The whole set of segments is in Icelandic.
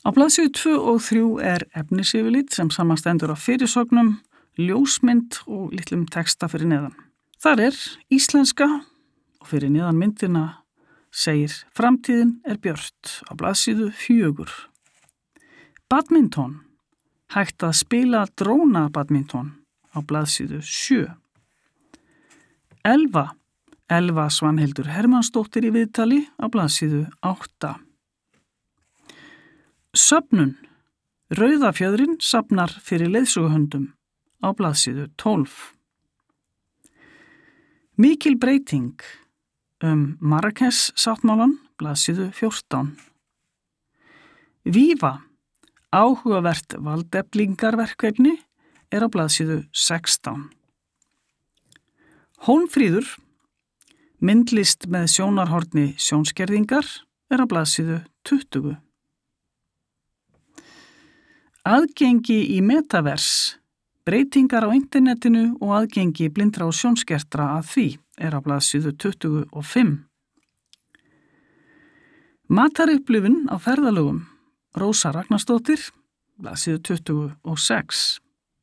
Á blaðsíðu 2 og 3 efnisyfirlit sem samanstendur af fyrirsögnum, ljósmynd og litlum texta fyrir neðan. Þar íslenska og fyrir neðan myndina segir framtíðin björt á blaðsíðu 4. Badminton. Hægt að spila drónabadminton á blaðsíðu 7. Elva Svanhildur Hermannsdóttir í viðtali á blaðsíðu 8. Söfnun. Rauðafjöðrin safnar fyrir leiðsöguhundum á blaðsíðu 12. Mikil breyting Marrakesh-sáttmálann, blaðsíðu 14. Víva. Áhugavert valdeflingarverkefni á blaðsíðu 16. Hólmfríður. Myndlist með sjónarhorni sjónskerðingar á blaðsíðu 20. Aðgengi í metavers. Breytingar á internetinu og aðgengi blindra og sjónskertra að því á blaðsíðu 25. Matarupplifun á ferðalögum. Rósa Ragnarsdóttir, blaðsíðu 26.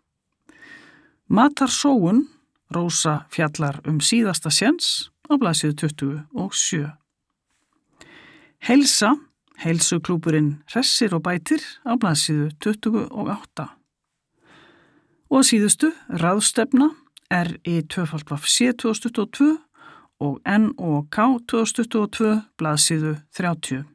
Matarsóun. Rósa fjallar síðasta séns á blaðsíðu 27. Heilsa. Heilsuklúburinn Hressir og bætir á blaðsíðu 28. Og að síðustu ráðstefna RI2VC 2022 og NOK 2022 blaðsíðu 30.